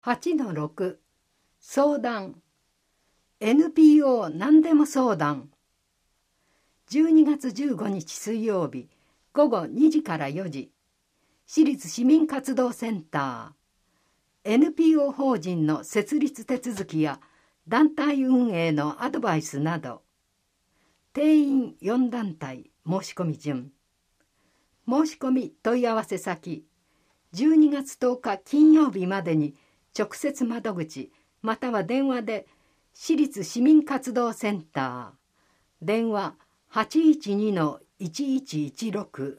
8-6 相談 NPO 何でも相談。12月15日水曜日午後2時から4時、私立市民活動センター NPO 法人の設立手続きや団体運営のアドバイスなど、定員4団体申し込み順。申し込み問い合わせ先、12月10日金曜日までに直接窓口または電話で私立市民活動センター、電話 812-1116。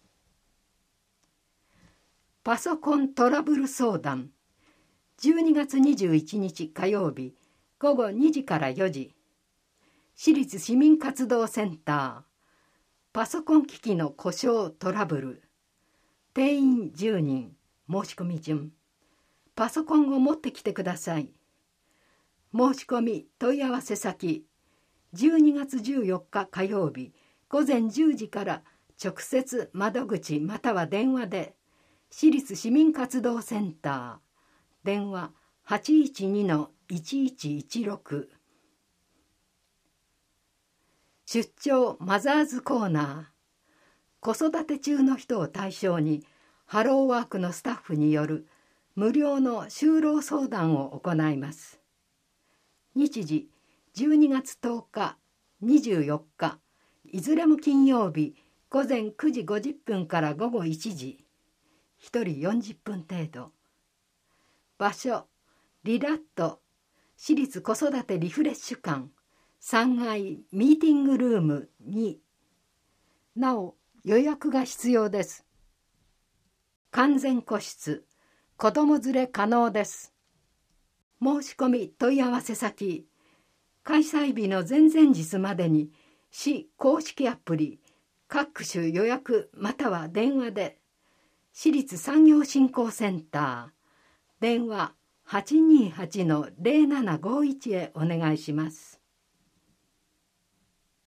パソコントラブル相談。12月21日火曜日午後2時から4時、私立市民活動センター、パソコン機器の故障トラブル。定員10人申し込み順。パソコンを持ってきてください。申し込み問い合わせ先、12月14日火曜日午前10時から直接窓口または電話で私立市民活動センター、電話 812-1116。 出張マザーズコーナー。子育て中の人を対象にハローワークのスタッフによる無料の就労相談を行います。日時12月10日、24日、いずれも金曜日午前9時50分から午後1時、1人40分程度。場所、リラット私立子育てリフレッシュ館3階ミーティングルーム2。なお予約が必要です。完全個室、子ども連れ可能です。申し込み問い合わせ先、開催日の前々日までに市公式アプリ各種予約または電話で私立産業振興センター、電話 828-0751 へお願いします。